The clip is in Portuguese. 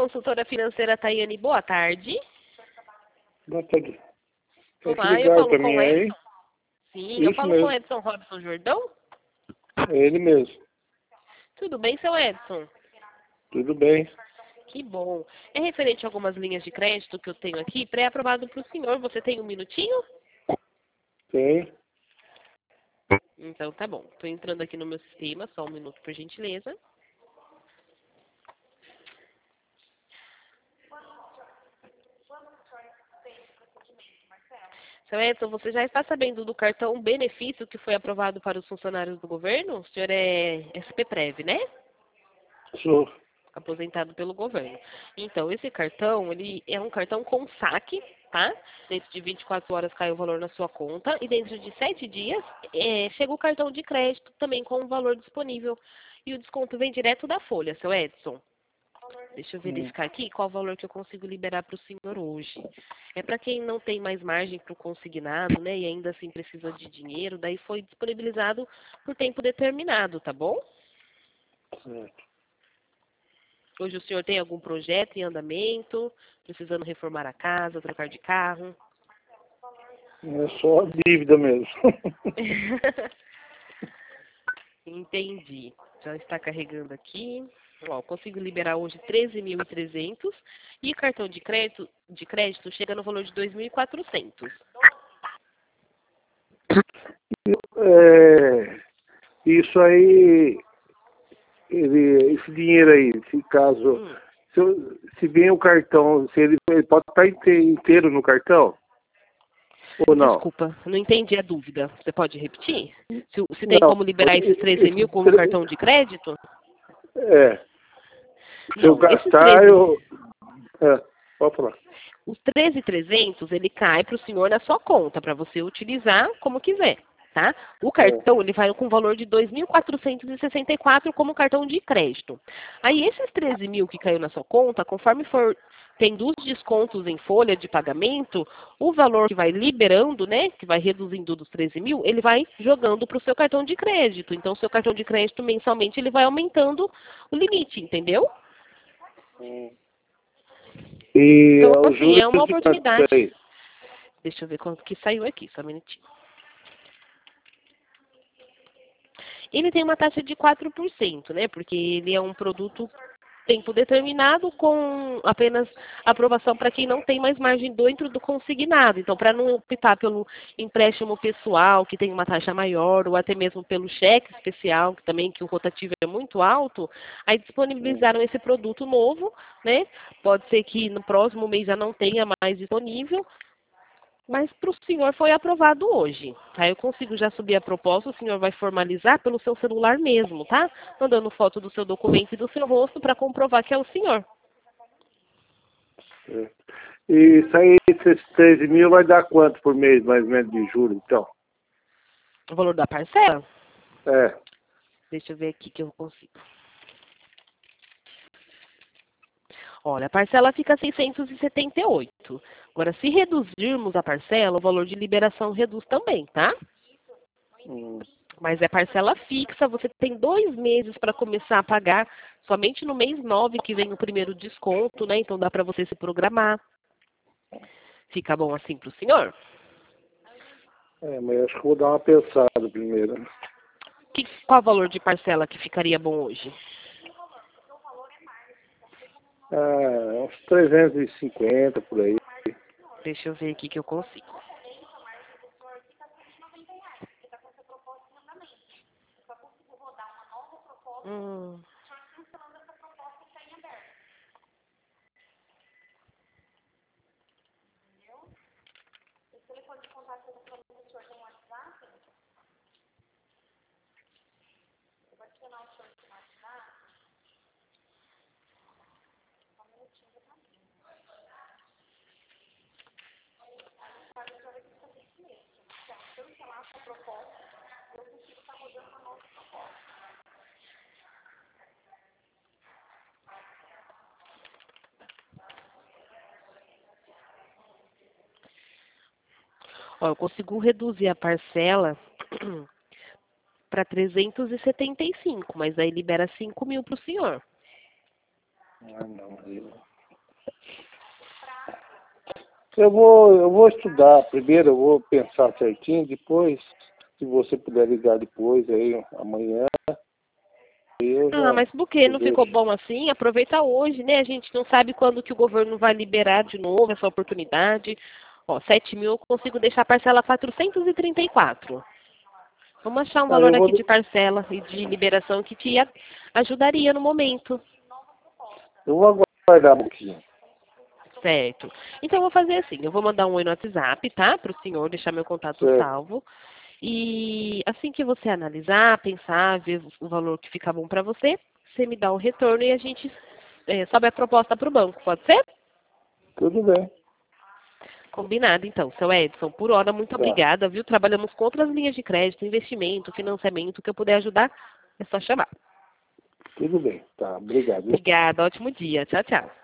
consultora financeira Tayane, boa tarde. Boa tarde. Olá, eu falo com o Edson. Sim, Isso eu falo mesmo. com o Edson Robson Jordão. É ele mesmo. Tudo bem, seu Edson? Tudo bem. Que bom. É referente a algumas linhas de crédito que eu tenho aqui, pré-aprovado para o senhor. Você tem um minutinho? Tem. Então tá bom. Estou entrando aqui no meu sistema, só um minuto, por gentileza. Seu Edson, você já está sabendo do cartão benefício que foi aprovado para os funcionários do governo? O senhor é SPPrev, né? Sou. Aposentado pelo governo. Então, esse cartão, ele é um cartão com saque, tá? Dentro de 24 horas cai o valor na sua conta e dentro de 7 dias chega o cartão de crédito também com o valor disponível. E o desconto vem direto da folha, seu Edson. Deixa eu verificar aqui qual o valor que eu consigo liberar para o senhor hoje. É para quem não tem mais margem para o consignado, né? E ainda assim precisa de dinheiro, daí foi disponibilizado por tempo determinado, tá bom? Certo. Hoje o senhor tem algum projeto em andamento, precisando reformar a casa, trocar de carro? É só a dívida mesmo. Entendi. Já está carregando aqui. Ó, consigo liberar hoje 13.300 e cartão de crédito chega no valor de 2.400. Isso aí, esse dinheiro aí, se caso, se vem o cartão, se ele pode estar inteiro no cartão? Ou não? Desculpa, não entendi a dúvida. Você pode repetir? Se tem Não, como liberar esses 13 mil como cartão de crédito? Se eu Não, esses gastar, 13, pode falar. os 13.300, ele cai para o senhor na sua conta, para você utilizar como quiser, tá? O cartão, ele vai com valor de 2.464 como cartão de crédito. Aí, esses 13 mil que caiu na sua conta, conforme for tendo os descontos em folha de pagamento, o valor que vai liberando, né, que vai reduzindo dos 13 mil, ele vai jogando para o seu cartão de crédito. Então, o seu cartão de crédito, mensalmente, ele vai aumentando o limite, entendeu? E Então, os assim, juros é uma de quanto oportunidade. aí? Deixa eu ver quanto que saiu aqui, só um minutinho. Ele tem uma taxa de 4%, né? Porque ele é um produto tempo determinado com apenas aprovação para quem não tem mais margem dentro do consignado. Então, para não optar pelo empréstimo pessoal, que tem uma taxa maior, ou até mesmo pelo cheque especial, que também que o rotativo é muito alto, aí disponibilizaram esse produto novo, né? Pode ser que no próximo mês já não tenha mais disponível, mas para o senhor foi aprovado hoje. Aí eu consigo já subir a proposta, o senhor vai formalizar pelo seu celular mesmo, tá? Mandando foto do seu documento e do seu rosto para comprovar que é o senhor. E sair esses 13 mil vai dar quanto por mês, mais ou menos, de juros, então? O valor da parcela? É. Deixa eu ver aqui que eu consigo. Olha, a parcela fica 678. Agora, se reduzirmos a parcela, o valor de liberação reduz também, tá? Mas é parcela fixa, você tem 2 meses para começar a pagar, somente no mês 9 que vem o primeiro desconto, né? Então dá para você se programar. Fica bom assim para o senhor? Mas acho que vou dar uma pensada primeiro. Qual o valor de parcela que ficaria bom hoje? Uns 350 por aí. Deixa eu ver aqui que eu consigo. Ó, eu consigo reduzir a parcela para 375, mas aí libera 5 mil para o senhor. Não. Eu vou estudar primeiro, eu vou pensar certinho, depois, se você puder ligar depois aí, amanhã, eu já Mas por que te não ficou deixo. bom assim? Aproveita hoje, né? A gente não sabe quando que o governo vai liberar de novo essa oportunidade. Ó, 7 mil eu consigo deixar a parcela 434. Vamos achar um Ah, eu valor vou, aqui de parcela e de liberação que te ajudaria no momento. eu vou aguardar um pouquinho. Certo. Então, eu vou fazer assim. Eu vou mandar um oi no WhatsApp, tá? Para o senhor deixar meu contato Certo. salvo. E assim que você analisar, pensar, ver o valor que fica bom para você, você me dá o retorno e a gente sobe a proposta para o banco. Pode ser? Tudo bem. Combinado, então. Seu Edson, por hora, muito Tá. obrigada, viu? Trabalhamos com outras linhas de crédito, investimento, financiamento, que eu puder ajudar, é só chamar. Tudo bem. Tá. Obrigado. Obrigada, ótimo dia. Tchau, tchau.